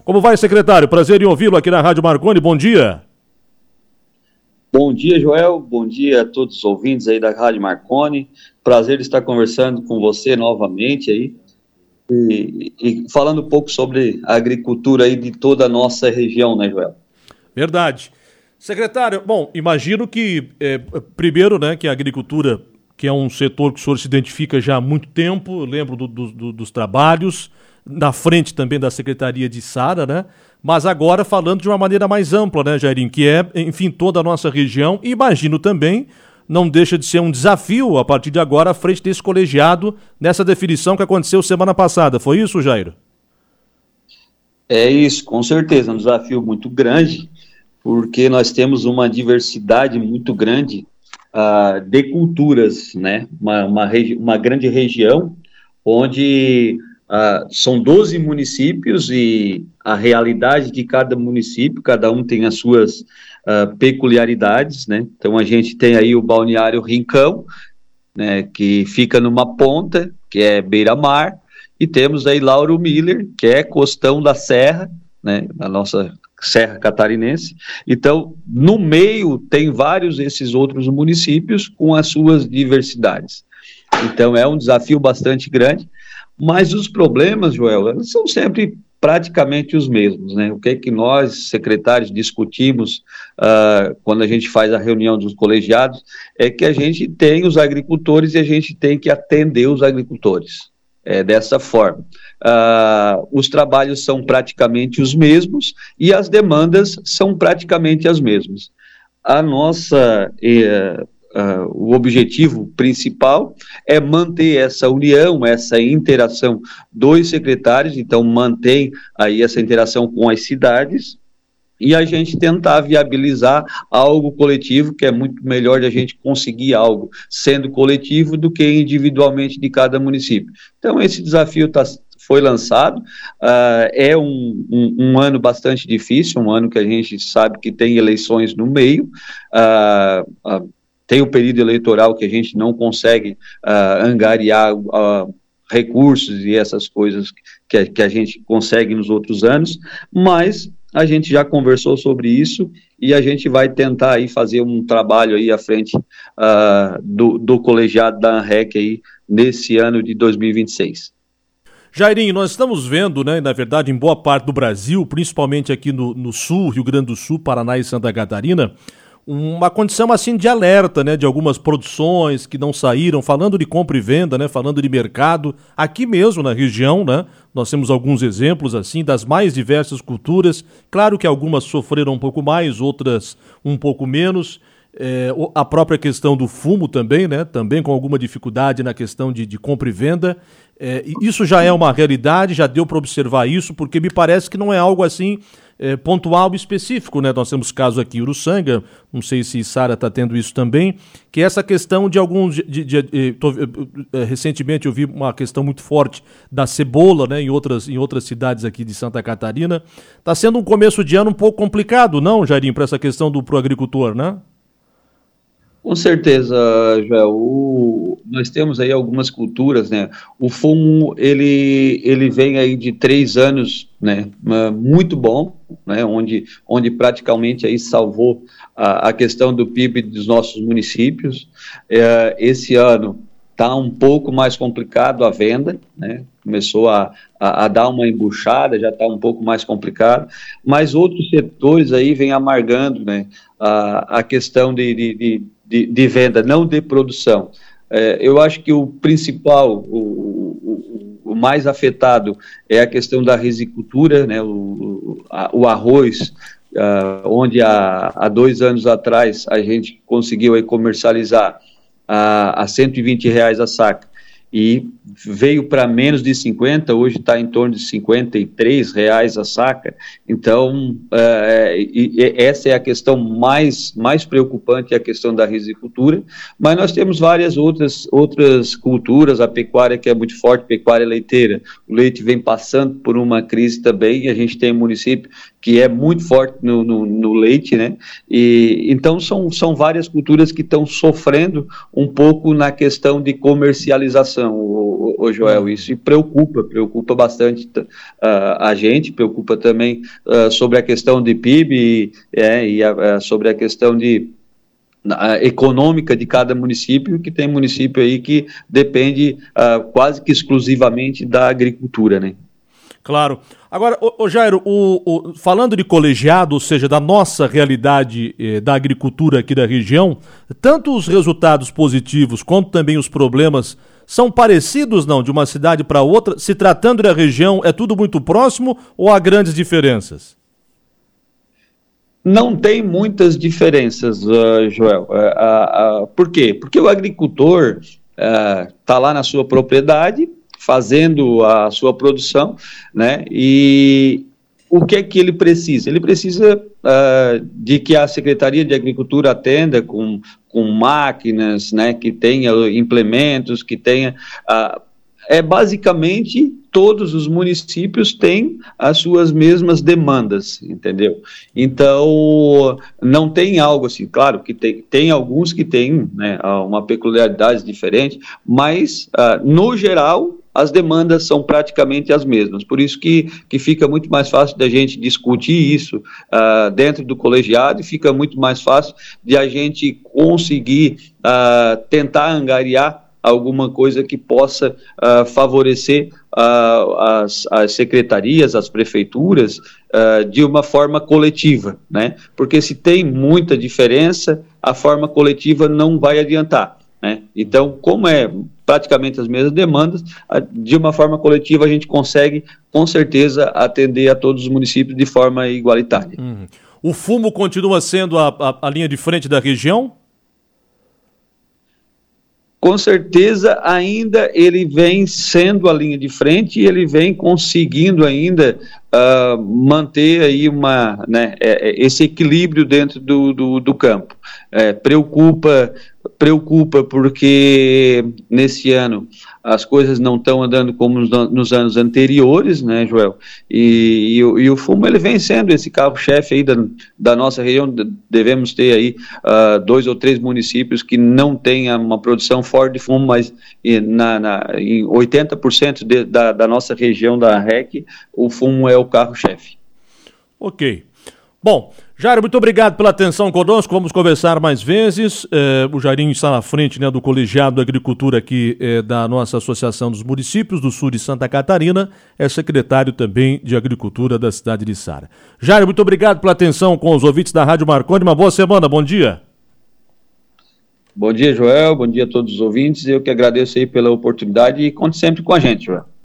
Como vai, secretário? Prazer em ouvi-lo aqui na Rádio Marconi. Bom dia. Bom dia, Joel. Bom dia a todos os ouvintes aí da Rádio Marconi. Prazer estar conversando com você novamente aí e falando um pouco sobre a agricultura aí de toda a nossa região, né, Joel? Verdade. Secretário, bom, imagino que, primeiro, né, que a agricultura, que é um setor que o senhor se identifica já há muito tempo, eu lembro dos trabalhos, na frente também da Secretaria de Sara, né? Mas agora falando de uma maneira mais ampla, né, Jairinho, que é, enfim, toda a nossa região, e imagino também, não deixa de ser um desafio, a partir de agora, à frente desse colegiado, nessa definição que aconteceu semana passada. Foi isso, Jairo? É isso, com certeza, um desafio muito grande, porque nós temos uma diversidade muito grande de culturas, né? Uma grande região, onde são 12 municípios e a realidade de cada município, cada um tem as suas peculiaridades, né? Então a gente tem aí o Balneário Rincão, né, que fica numa ponta, que é beira-mar, e temos aí Lauro Miller, que é costão da Serra, né, da nossa Serra Catarinense. Então, no meio tem vários esses outros municípios com as suas diversidades. Então é um desafio bastante grande, mas os problemas, Joel, são sempre praticamente os mesmos, né? O que é que nós, secretários, discutimos quando a gente faz a reunião dos colegiados é que a gente tem os agricultores e a gente tem que atender os agricultores. Dessa forma. Os trabalhos são praticamente os mesmos e as demandas são praticamente as mesmas. O objetivo principal é manter essa união, essa interação dos secretários, então mantém aí essa interação com as cidades, e a gente tentar viabilizar algo coletivo, que é muito melhor de a gente conseguir algo sendo coletivo do que individualmente de cada município. Então, esse desafio foi lançado, é um ano bastante difícil, um ano que a gente sabe que tem eleições no meio, tem o período eleitoral que a gente não consegue angariar recursos e essas coisas que a gente consegue nos outros anos, mas a gente já conversou sobre isso e a gente vai tentar aí fazer um trabalho aí à frente do colegiado da ANREC aí nesse ano de 2026. Jairinho, nós estamos vendo, né, na verdade, em boa parte do Brasil, principalmente aqui no Sul, Rio Grande do Sul, Paraná e Santa Catarina, uma condição assim de alerta, né, de algumas produções que não saíram, falando de compra e venda, né, falando de mercado, aqui mesmo na região, né, nós temos alguns exemplos assim das mais diversas culturas, claro que algumas sofreram um pouco mais, outras um pouco menos, a própria questão do fumo também, né, também com alguma dificuldade na questão de compra e venda, isso já é uma realidade, já deu para observar isso, porque me parece que não é algo assim pontual e específico, né? Nós temos casos aqui em Uruçanga, não sei se Sara está tendo isso também, que é essa questão de alguns... recentemente eu vi uma questão muito forte da cebola, né? Em outras cidades aqui de Santa Catarina. Está sendo um começo de ano um pouco complicado, não, Jairinho, para essa questão pro agricultor, né? Com certeza, Joel, nós temos aí algumas culturas, né, o fumo, ele vem aí de 3 anos, né, muito bom, né, onde praticamente aí salvou a questão do PIB dos nossos municípios. Esse ano está um pouco mais complicado a venda, né, começou a dar uma embuchada, já está um pouco mais complicado, mas outros setores aí vêm amargando, né, a questão de venda, não de produção. Eu acho que o principal, o mais afetado é a questão da risicultura, né, o arroz, onde há 2 anos atrás a gente conseguiu aí comercializar a R$120 a saca, e veio para menos de 50, hoje está em torno de R$53 a saca. Então, essa é a questão mais preocupante, é a questão da risicultura, mas nós temos várias outras culturas, a pecuária que é muito forte, pecuária leiteira, o leite vem passando por uma crise também, e a gente tem um município que é muito forte no leite, né, e então são várias culturas que estão sofrendo um pouco na questão de comercialização. situação, o Joel, isso preocupa bastante a gente, preocupa também sobre a questão de PIB sobre a questão econômica de cada município, que tem município aí que depende quase que exclusivamente da agricultura, né? Claro. Agora, Jairo, falando de colegiado, ou seja, da nossa realidade da agricultura aqui da região, tanto os resultados positivos quanto também os problemas são parecidos, não, de uma cidade para outra? Se tratando da região, é tudo muito próximo ou há grandes diferenças? Não tem muitas diferenças, Joel. Por quê? Porque o agricultor está lá na sua propriedade, fazendo a sua produção, né? E o que é que ele precisa? Ele precisa de que a Secretaria de Agricultura atenda com máquinas, né? Que tenha implementos, que tenha... basicamente, todos os municípios têm as suas mesmas demandas, entendeu? Então, não tem algo assim, claro que tem alguns que têm, né, uma peculiaridade diferente, mas, no geral, as demandas são praticamente as mesmas, por isso que fica muito mais fácil da gente discutir isso dentro do colegiado, e fica muito mais fácil de a gente conseguir tentar angariar alguma coisa que possa favorecer as secretarias, as prefeituras, de uma forma coletiva, né? Porque se tem muita diferença, a forma coletiva não vai adiantar, né? Então, como é praticamente as mesmas demandas, de uma forma coletiva a gente consegue, com certeza, atender a todos os municípios de forma igualitária. O fumo continua sendo a linha de frente da região? Com certeza, ainda ele vem sendo a linha de frente e ele vem conseguindo ainda manter aí esse equilíbrio dentro do campo. Preocupa porque nesse ano as coisas não estão andando como nos anos anteriores, né, Joel? E o fumo, ele vem sendo esse carro-chefe aí da nossa região. Devemos ter aí 2 ou 3 municípios que não têm uma produção forte de fumo, mas em 80% da nossa região da REC, o fumo é o carro-chefe. Ok. Bom, Jairo, muito obrigado pela atenção conosco, vamos conversar mais vezes. O Jairinho está na frente, né, do Colegiado da Agricultura aqui da nossa Associação dos Municípios do Sul de Santa Catarina, é secretário também de Agricultura da cidade de Sara. Jairo, muito obrigado pela atenção com os ouvintes da Rádio Marconi, uma boa semana, bom dia. Bom dia, Joel, bom dia a todos os ouvintes, eu que agradeço aí pela oportunidade e conte sempre com a gente, Joel.